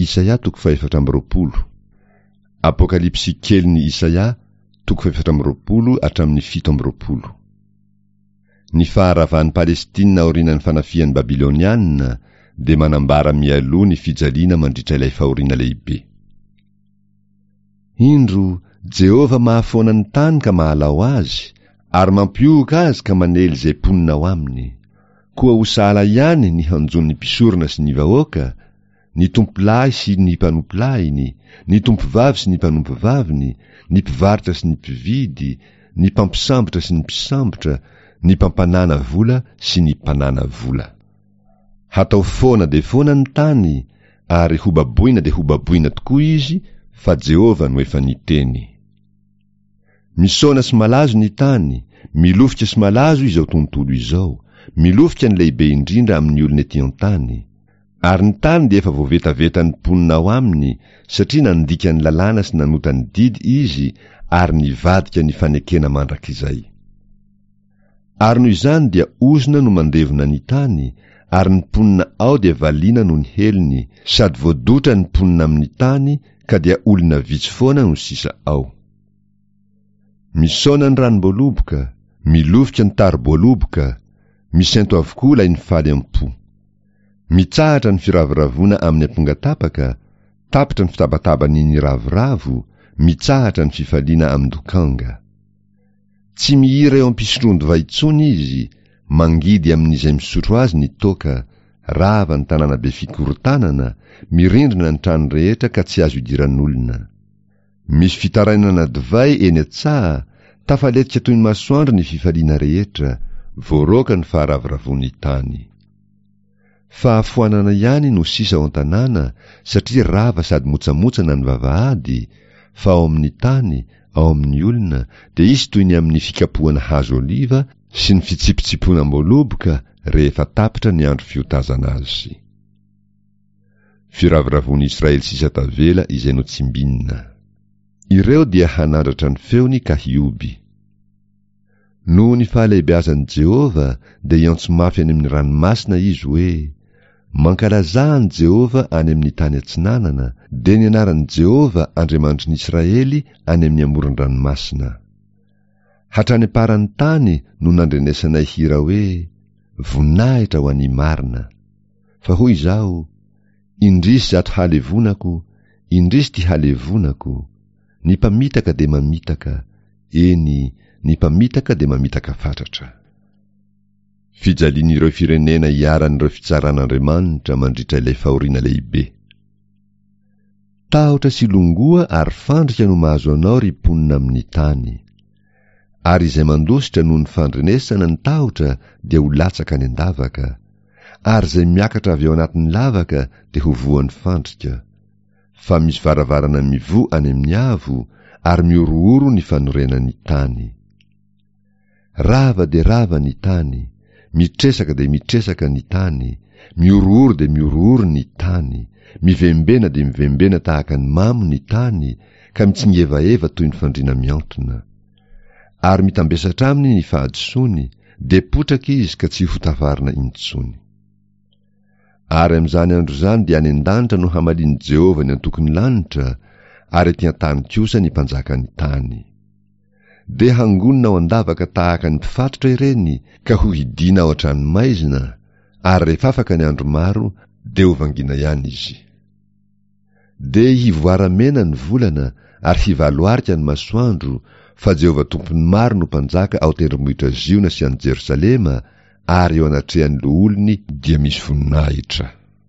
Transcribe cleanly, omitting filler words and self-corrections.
Isaia 4:20. Apokalipsy keliny Isaia 4:20-7:20. Ny faharavan'ny Palestina aorian'ny fanafian'ny Babilonianina dia manambara mialoha ny fijaliana mandritra ilay fahoriana lehibe. Indro Jehova mahafoana ny tany ka mahalao azy, ary mampioka azy ka manely izay ponina ao aminy. Koa ho sahala ihany ny hanjon'ny mpisorona sy ny vahoaka, ny tompolahy sy ny mpanompolayiny, ny tompovavy sy ny mpanompovaviny, ny mpivarotra sy ny mpividy, ny mpampisambotra sy ny mpisambotra, ny mpampanana vola sy ny mpanana vola. Hatao foana de foana ny tany, ary ho baboina de ho baboina tokoa izy, fa Jehova no efa niteny. Misona sy malazo ny tany, milofika sy malazo izao tontolo izao, milofika ny lehibe indrindra amin'ny olona ety an-tany. Ary ny tany dia efa voavetavetany mponina ao aminy, satria nandika ny lalàna sy nanota ny didy izy, ary nivadika ny fanekena mandrakizay. Ary noho izany dia ozona no mandevona ny tany, ary ny mponina ao dia valiana no ny heliny, sady voadotra ny mponina amin'ny tany, ka dia olona vitsy foana no sisa ao. Misona ny ranom-boaloboka, milofika ny taro-boaloboka, misento avokoa ilay ny faly am-po. Mitsahatra ny firaviravona amin'ny ampongatapaka, tapitra ny fitabatabany ravoravo, mitsahatra ny fifaliana amin'ny dokanga. Tsy mihira eo ampisondro vaitsony izy, mangidy amin'izay misotro azy ny toka, rava ny tanàna be fikorotanana, mirindrina ny trano rehetra ka tsy azo idiran'olona. Misy fitarainana divay eny an-tsaha, tafaletika toy ny masoandro ny fifaliana rehetra, voaroka ny faharaviravon'ny tany. Fahafoanana ihany no sisa ao an-tanàna, satria rava sady motsamotsana ny vavahady, fa ao amin'ny tany, ao amin'ny olona, dia isy toy ny amin'ny fikapohana hazo oliva sy ny fitsipitsiponam-boaloboka rehefa tapitra ny andro fiotazana azy. Firaviravon'ny Israely sisa tavela izay notsimbinina. Ireo dia hanandratra ny feony ka hioby. Noho ny fahalehibeazan'i Jehova dia iantso mafy any amin'ny ranomasina izy hoe, mankalazahan Jehova any amin'ny tany atsinanana, dia ny anaran'i Jehova Andriamanitry ny Israely any amin'ny amoron-dranomasina. Hatrany aparan'ny tany no nandrenesanay hira hoe, voninahitra ho any marina. Fa hoy izao, indrisy ato halevonako, indrisy ty halevonako, ny mpamitaka de mamitaka, eny, ny mpamitaka de mamitaka fatratra. Fijalian'ireo firenena iaran'ireo fitsaran'Andriamanitra mandritra ilay fahoriana lehibe. Tahotra sy longoa ary fandrika no mahazo anao ry mponina amin'ny tany. Ary izay mandositra noho ny fandrenesana ny tahotra dia ho latsaka any an-davaka, ary izay miakatra avy ao anatin'ny lavaka dia ho voan'ny fandrika. Fa misy varavarana mivo any amin'ny avo, ary miorooro ny fanorenan'ny tany. Rava de rava ny tany, mitresaka de mitresaka ny tany, miorooro de miorooro ny tany, mivembena de mivembena tahaka ny mamo ny tany, ka mitsingevaeva toy ny fandriana miantona. Ary mitambesatra aminy ny fahadisoany, de potraka izy ka tsy ho tafarina intsony. Ary amin'izany andro zany dia any an-danitra no hamalian'i Jehova ny antokony lanitra, ary ety an-tany kosa ny mpanjaka ny tany. De hangonina ao an-davaka tahaka ny mpifatotra ireny, ka ho hidina ao an-tranomaizina, ary rehefa afaka ny andro maro, de ho vangina ihany izy. De hivoaramena ny volana, ary hivaloarika ny masoandro, fa Jehova tompony maro no mpanjaka ao tendrombohitra Ziona sy any Jerosalema, ary eo anatrehan'ny loholony dia misy voninahitra.